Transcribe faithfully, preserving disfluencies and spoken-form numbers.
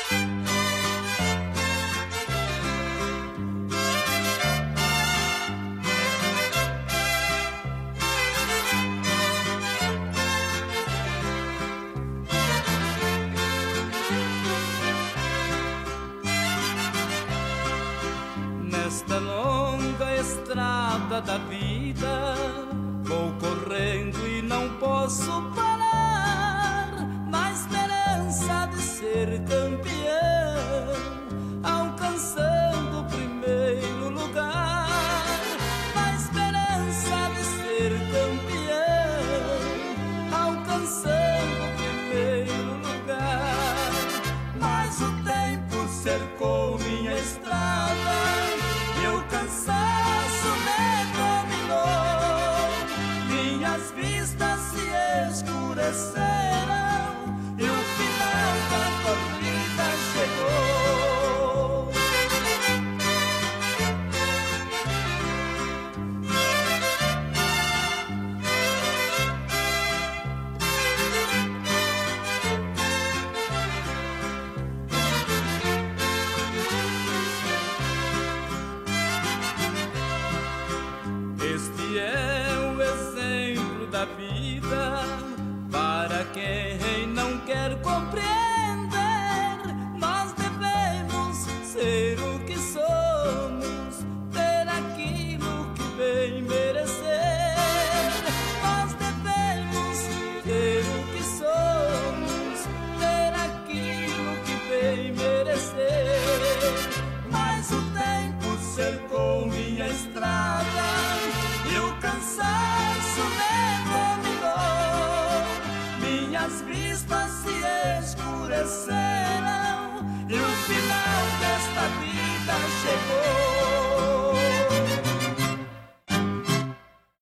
Nesta longa estrada da vida vou correndo e não posso parar, na esperança de ser campeão, alcançando o primeiro lugar. Na esperança de ser campeão, alcançando o primeiro lugar. Mas o tempo cercou minha estrada e o cansaço me dominou. Minhas vistas se escureceram e o final da corrida chegou. Este é o exemplo da vida para quem não quer compreender. Nós devemos ser o que somos, ter aquilo que bem merecer. Nós devemos ser o que somos, ter aquilo que bem merecer. Mas o tempo cercou minha estrada e o cansaço me dominou. Minhas vistas se escureceram e o final desta vida